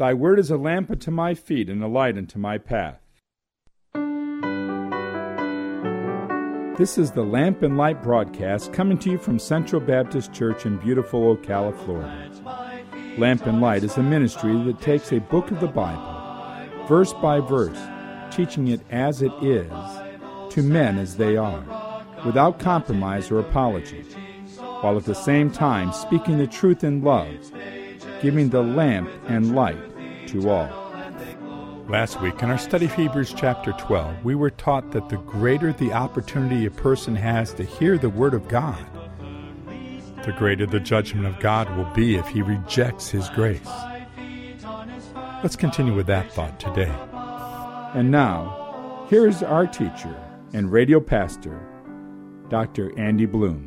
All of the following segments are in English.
Thy word is a lamp unto my feet and a light unto my path. This is the Lamp and Light broadcast coming to you from Central Baptist Church in beautiful Ocala, Florida. Lamp and Light is a ministry that takes a book of the Bible, verse by verse, teaching it as it is, to men as they are, without compromise or apology, while at the same time speaking the truth in love, giving the lamp and light to all. Last week, in our study of Hebrews chapter 12, we were taught that the greater the opportunity a person has to hear the Word of God, the greater the judgment of God will be if he rejects His grace. Let's continue with that thought today. And now, here is our teacher and radio pastor, Dr. Andy Bloom.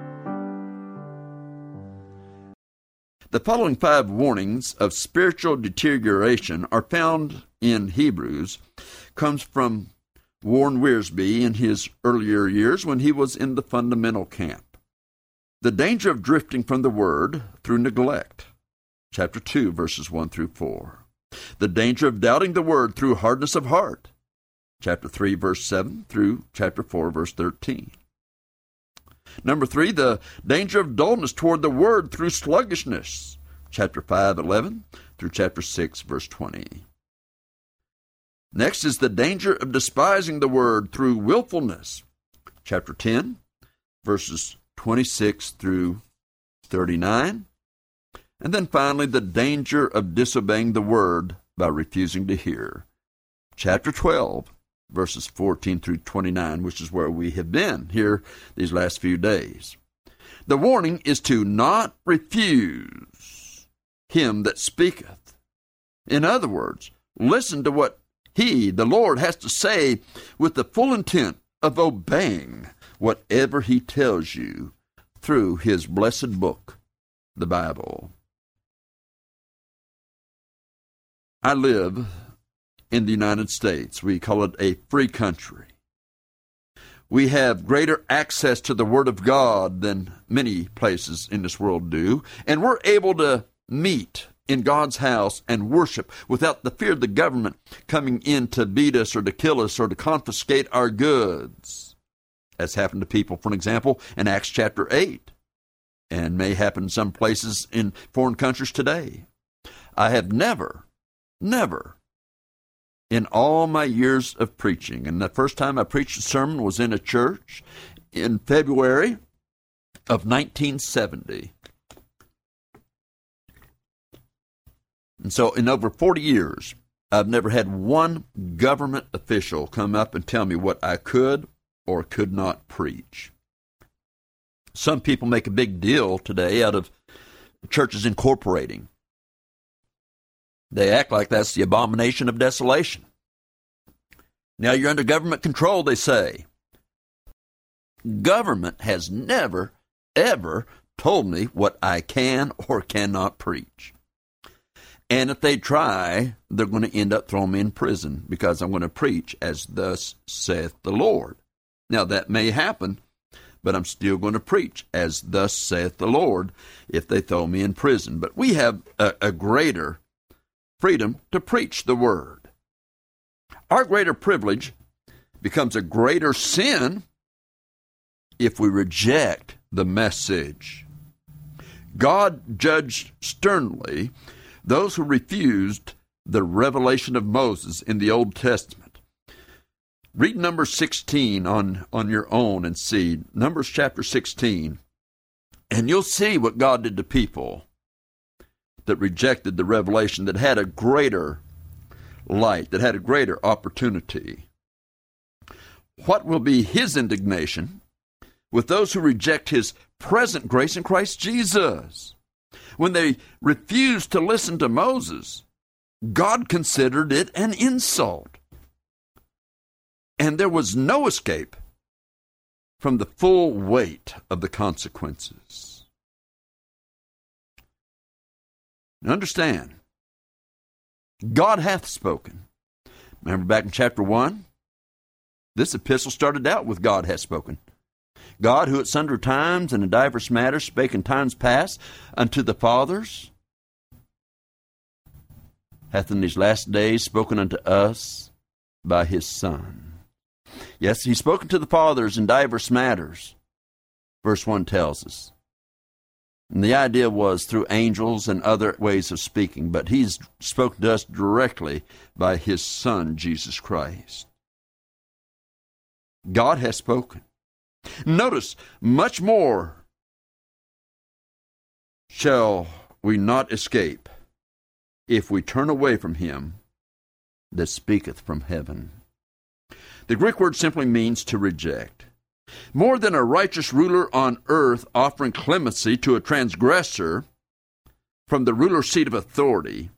The following 5 warnings of spiritual deterioration are found in Hebrews, comes from Warren Wiersbe in his earlier years when he was in the fundamental camp. The danger of drifting from the Word through neglect, chapter 2, verses 1 through 4. The danger of doubting the Word through hardness of heart, chapter 3, verse 7 through chapter 4, verse 13. Number 3, the danger of dullness toward the Word through sluggishness, chapter 5, 11 through chapter 6, verse 20. Next is the danger of despising the Word through willfulness, chapter 10, verses 26 through 39. And then finally, the danger of disobeying the Word by refusing to hear, chapter 12, verses 14 through 29, which is where we have been here these last few days. The warning is to not refuse him that speaketh. In other words, listen to what He, the Lord, has to say with the full intent of obeying whatever He tells you through His blessed book, the Bible. I live in the United States. We call it a free country. We have greater access to the Word of God than many places in this world do, and we're able to meet in God's house and worship without the fear of the government coming in to beat us or to kill us or to confiscate our goods, as happened to people, for example, in Acts chapter 8, and may happen in some places in foreign countries today. I have never, in all my years of preaching, and the first time I preached a sermon was in a church in February of 1970. And so in over 40 years, I've never had one government official come up and tell me what I could or could not preach. Some people make a big deal today out of churches incorporating. They act like that's the abomination of desolation. Now you're under government control, they say. Government has never, ever told me what I can or cannot preach. And if they try, they're going to end up throwing me in prison because I'm going to preach as thus saith the Lord. Now that may happen, but I'm still going to preach as thus saith the Lord if they throw me in prison. But we have a greater freedom to preach the Word. Our greater privilege becomes a greater sin if we reject the message. God judged sternly those who refused the revelation of Moses in the Old Testament. Read Numbers 16 on your own and see. Numbers chapter 16. And you'll see what God did to people that rejected the revelation, that had a greater light, that had a greater opportunity. What will be His indignation with those who reject His present grace in Christ Jesus? When they refused to listen to Moses, God considered it an insult. And there was no escape from the full weight of the consequences. Now understand, God hath spoken. Remember back in chapter 1? This epistle started out with God hath spoken. God, who at sundry times and in divers matters spake in times past unto the fathers hath in these last days spoken unto us by his Son. Yes, he's spoken to the fathers in diverse matters, verse 1 tells us. And the idea was through angels and other ways of speaking, but he's spoken to us directly by his Son, Jesus Christ. God has spoken. Notice, much more shall we not escape if we turn away from him that speaketh from heaven. The Greek word simply means to reject. More than a righteous ruler on earth offering clemency to a transgressor from the ruler's seat of authority,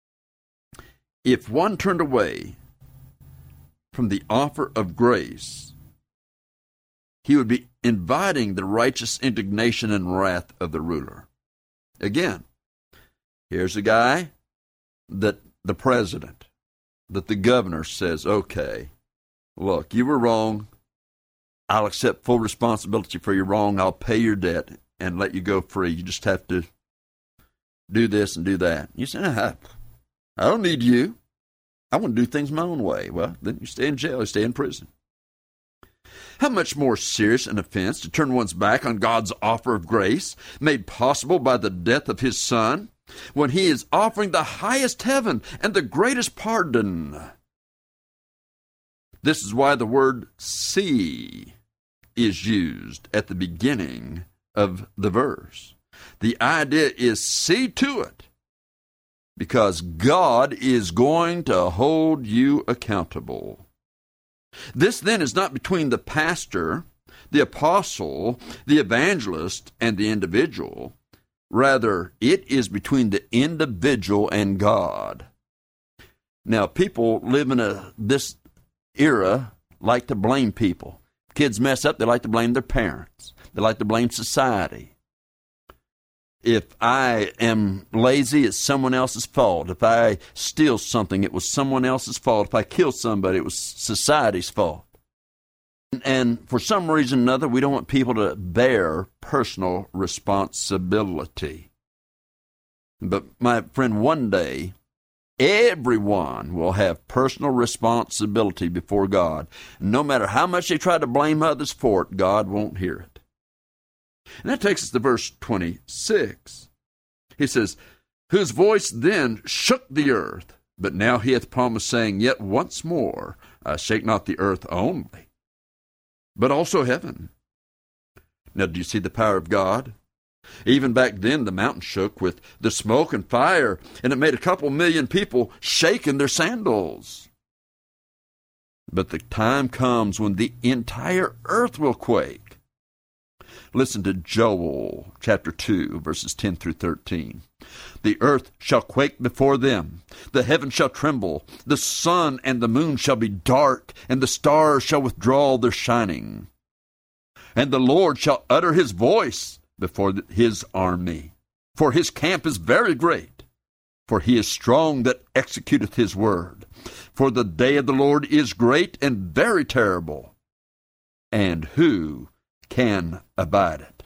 if one turned away from the offer of grace, he would be inviting the righteous indignation and wrath of the ruler. Again, here's a guy that the president, that the governor says, okay, look, you were wrong. I'll accept full responsibility for your wrong. I'll pay your debt and let you go free. You just have to do this and do that. You say, I don't need you. I want to do things my own way. Well, then you stay in jail, you stay in prison. How much more serious an offense to turn one's back on God's offer of grace, made possible by the death of his Son, when he is offering the highest heaven and the greatest pardon. This is why the word see is used at the beginning of the verse. The idea is see to it, because God is going to hold you accountable. This then is not between the pastor, the apostle, the evangelist, and the individual. Rather, it is between the individual and God. Now, people live in this era like to blame people. Kids mess up, they like to blame their parents. They like to blame society. If I am lazy, it's someone else's fault. If I steal something, it was someone else's fault. If I kill somebody, it was society's fault. And for some reason or another, we don't want people to bear personal responsibility. But my friend, one day, everyone will have personal responsibility before God. No matter how much they try to blame others for it, God won't hear it. And that takes us to verse 26. He says, whose voice then shook the earth, but now he hath promised, saying, yet once more I shake not the earth only, but also heaven. Now, do you see the power of God? Even back then, the mountain shook with the smoke and fire, and it made a couple million people shake in their sandals. But the time comes when the entire earth will quake. Listen to Joel chapter 2, verses 10 through 13. The earth shall quake before them, the heaven shall tremble, the sun and the moon shall be dark, and the stars shall withdraw their shining. And the Lord shall utter his voice before his army. For his camp is very great, for he is strong that executeth his word. For the day of the Lord is great and very terrible, and who can abide it?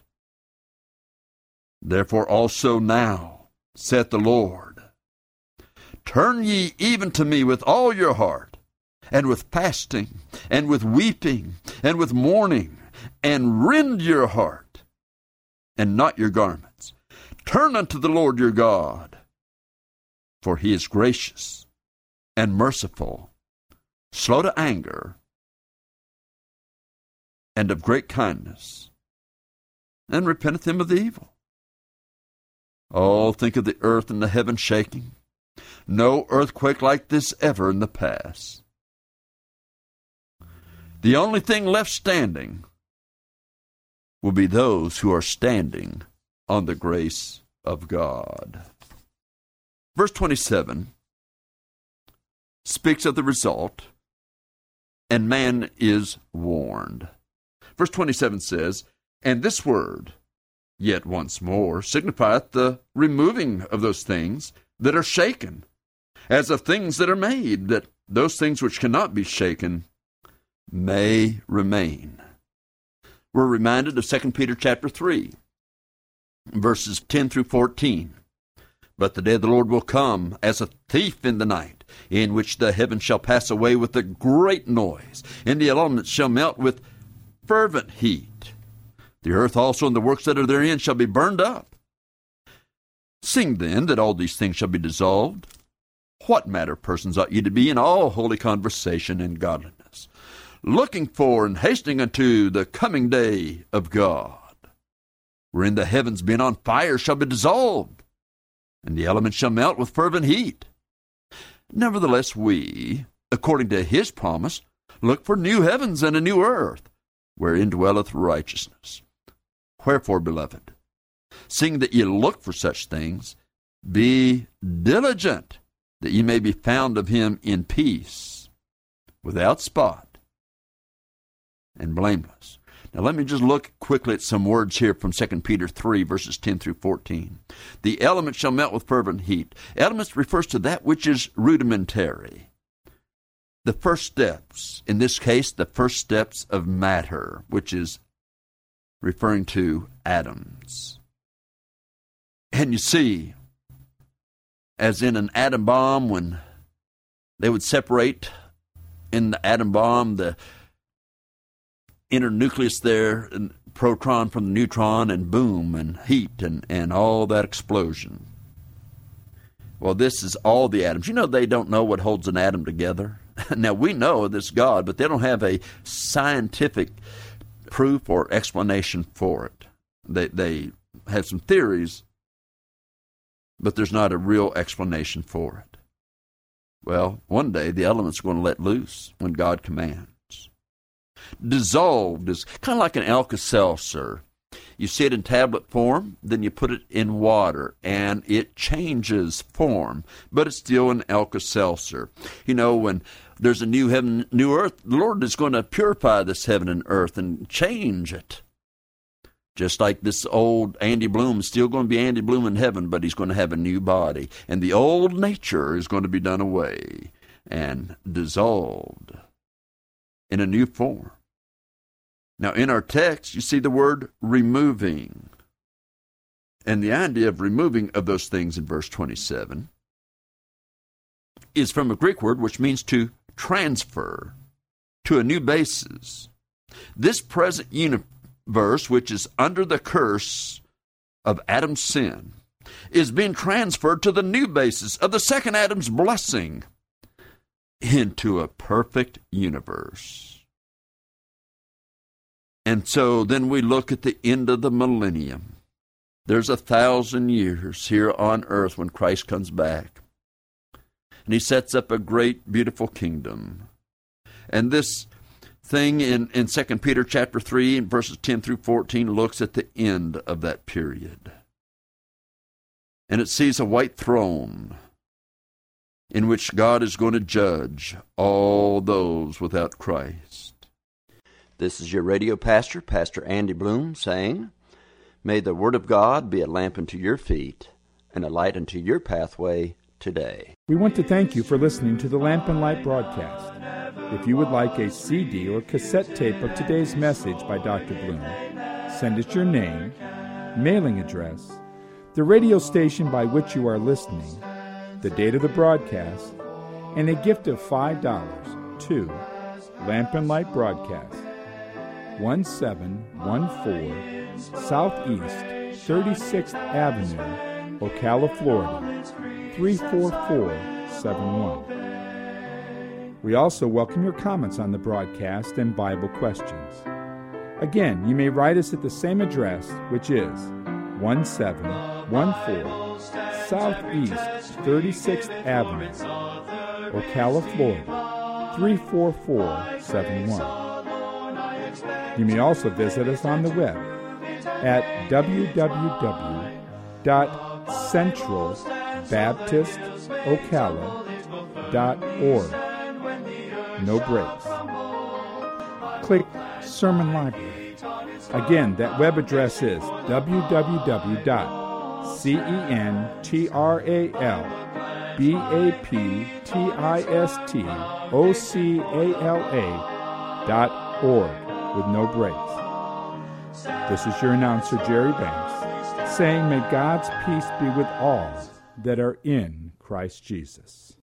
Therefore also now, saith the Lord, turn ye even to me with all your heart, and with fasting, and with weeping, and with mourning, and rend your heart, and not your garments. Turn unto the Lord your God, for he is gracious and merciful, slow to anger, and of great kindness, and repenteth him of the evil. Oh, think of the earth and the heaven shaking. No earthquake like this ever in the past. The only thing left standing will be those who are standing on the grace of God. Verse 27 speaks of the result, and man is warned. Verse 27 says, and this word, yet once more, signifieth the removing of those things that are shaken, as of things that are made, that those things which cannot be shaken may remain. We're reminded of 2 Peter chapter 3, verses 10 through 14. But the day of the Lord will come as a thief in the night, in which the heavens shall pass away with a great noise, and the elements shall melt with fervent heat. The earth also and the works that are therein shall be burned up. Seeing then that all these things shall be dissolved, what manner of persons ought ye to be in all holy conversation and godliness, looking for and hastening unto the coming day of God, wherein the heavens being on fire shall be dissolved, and the elements shall melt with fervent heat. Nevertheless we, according to his promise, look for new heavens and a new earth, wherein dwelleth righteousness. Wherefore, beloved, seeing that ye look for such things, be diligent that ye may be found of him in peace, without spot, and blameless. Now let me just look quickly at some words here from 2 Peter 3, verses 10 through 14. The elements shall melt with fervent heat. Elements refers to that which is rudimentary. The first steps, in this case, the first steps of matter, which is referring to atoms. And you see, as in an atom bomb, when they would separate in the atom bomb, the inner nucleus there, and proton from the neutron, and boom, and heat, and all that explosion. Well, this is all the atoms. You know, they don't know what holds an atom together. Now, we know this God, but they don't have a scientific proof or explanation for it. They have some theories, but there's not a real explanation for it. Well, one day the elements are going to let loose when God commands. Dissolved is kind of like an Alka-Seltzer. You see it in tablet form, then you put it in water, and it changes form, but it's still an Alka-Seltzer. You know, when there's a new heaven, new earth, the Lord is going to purify this heaven and earth and change it. Just like this old Andy Bloom is still going to be Andy Bloom in heaven, but he's going to have a new body. And the old nature is going to be done away and dissolved in a new form. Now, in our text, you see the word removing. And the idea of removing of those things in verse 27 is from a Greek word which means to transfer to a new basis. This present universe, which is under the curse of Adam's sin, is being transferred to the new basis of the second Adam's blessing into a perfect universe. And so then we look at the end of the millennium. There's 1,000 years here on earth when Christ comes back. And he sets up a great, beautiful kingdom. And this thing in 2 Peter chapter 3, verses 10 through 14, looks at the end of that period. And it sees a white throne in which God is going to judge all those without Christ. This is your radio pastor, Pastor Andy Bloom, saying, may the Word of God be a lamp unto your feet and a light unto your pathway today. We want to thank you for listening to the Lamp and Light broadcast. If you would like a CD or cassette tape of today's message by Dr. Bloom, send us your name, mailing address, the radio station by which you are listening, the date of the broadcast, and a gift of $5 to Lamp and Light Broadcast, 1714 Southeast 36th Avenue, Ocala, Florida, 34471. We also welcome your comments on the broadcast and Bible questions. Again, you may write us at the same address, which is 1714 Southeast 36th Avenue, Ocala, Florida, 34471. You may also visit us on the web at www.centralbaptistocala.org. No breaks. Click Sermon Library. Again, that web address is www.centralbaptistocala.org with no breaks. This is your announcer, Jerry Banks, saying may God's peace be with all that are in Christ Jesus.